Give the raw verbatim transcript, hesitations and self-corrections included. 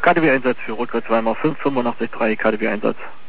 K D W-Einsatz für Rotkreuz Weimar fünf fünfundachtzig drei, K D W-Einsatz.